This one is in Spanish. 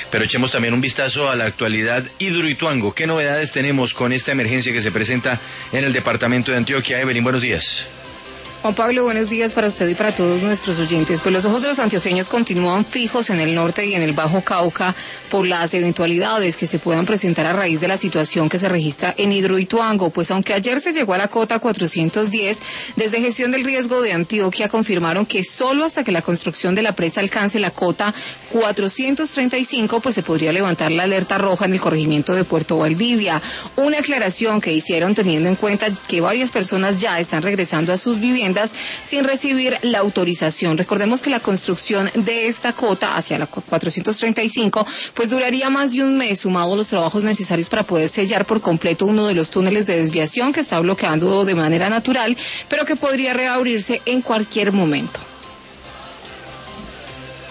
pero echemos también un vistazo a la actualidad Hidroituango. ¿Qué novedades tenemos con esta emergencia que se presenta en el departamento de Antioquia? Evelyn, buenos días. Juan Pablo, buenos días para usted y para todos nuestros oyentes. Pues los ojos de los antioqueños continúan fijos en el norte y en el Bajo Cauca por las eventualidades que se puedan presentar a raíz de la situación que se registra en Hidroituango. Pues aunque ayer se llegó a la cota 410, desde Gestión del Riesgo de Antioquia confirmaron que solo hasta que la construcción de la presa alcance la cota 435, pues se podría levantar la alerta roja en el corregimiento de Puerto Valdivia. Una aclaración que hicieron teniendo en cuenta que varias personas ya están regresando a sus viviendas sin recibir la autorización. Recordemos que la construcción de esta cota hacia la 435 pues duraría más de un mes, sumados los trabajos necesarios para poder sellar por completo uno de los túneles de desviación que está bloqueando de manera natural, pero que podría reabrirse en cualquier momento.